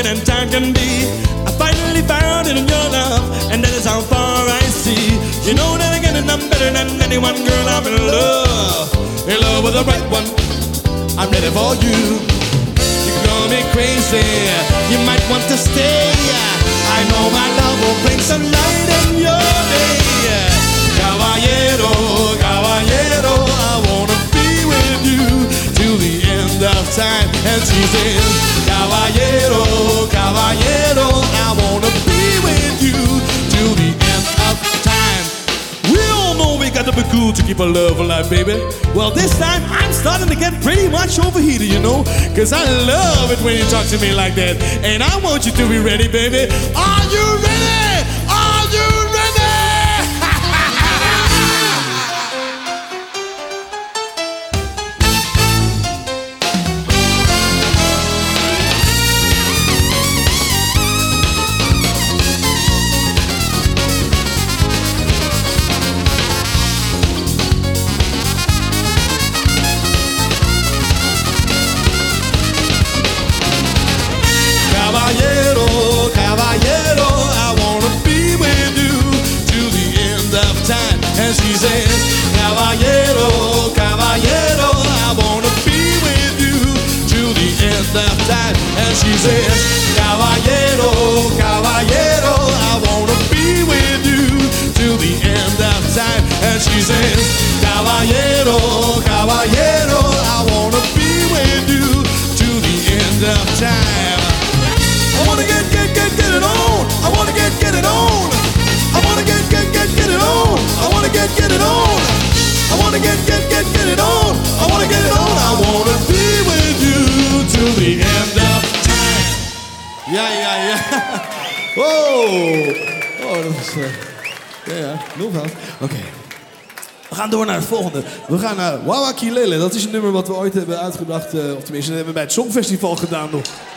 sweet and time can be. I finally found it in your love, and that is how far I see. You know that again, and I'm better than anyone, girl. I'm in love with the right one. I'm ready for you. You call me crazy, you might want to stay. I know my love will bring some light in your day. Caballero, caballero, I wanna be with you till the end of time. And she says, caballero, caballero, I wanna be with you till the end of time. We all know we got to be cool to keep our love alive, baby. Well, this time I'm starting to get pretty much overheated, you know, cause I love it when you talk to me like that. And I want you to be ready, baby. Are you ready? Are you ready? Caballero, caballero, I wanna be with you till the end of time. And she says, caballero, caballero, I wanna be with you till the end of time. And she says, caballero, caballero, I wanna be with you till the end of time. And she says, caballero, caballero, I wanna be with you till the end of time. I wanna get it on. I wanna get it on. I wanna get it on. I wanna get it on. I wanna get it on. I wanna get it on. I wanna be with you till the end of time. Ja. Oh, dat is... Ja, nog wat. Oké. We gaan door naar het volgende. We gaan naar Wawa Kilele. Dat is een nummer wat we ooit hebben uitgebracht. Of tenminste, dat hebben we bij het Songfestival gedaan nog.